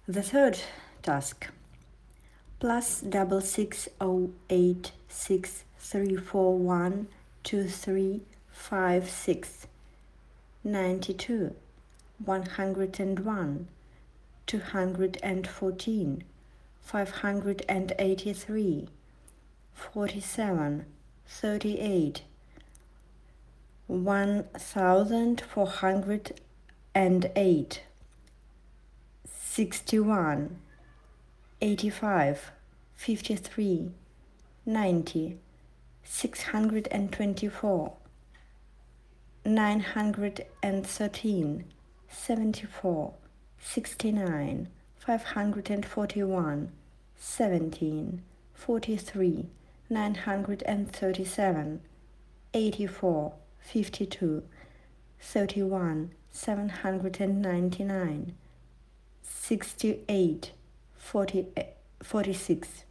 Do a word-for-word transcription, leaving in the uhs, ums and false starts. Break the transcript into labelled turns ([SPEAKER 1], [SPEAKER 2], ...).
[SPEAKER 1] The third task. Plus double six oh eight six three four one two three five six ninety two one hundred and one two hundred and fourteen five hundred and eighty three forty seven thirty eight one thousand four hundred and eight sixty one eighty five fifty three ninety six hundred and twenty four nine hundred and thirteen seventy four sixty nine five hundred and forty one seventeen forty three nine hundred and thirty seven eighty four fifty two thirty one seven hundred and ninety nine sixty eight forty forty six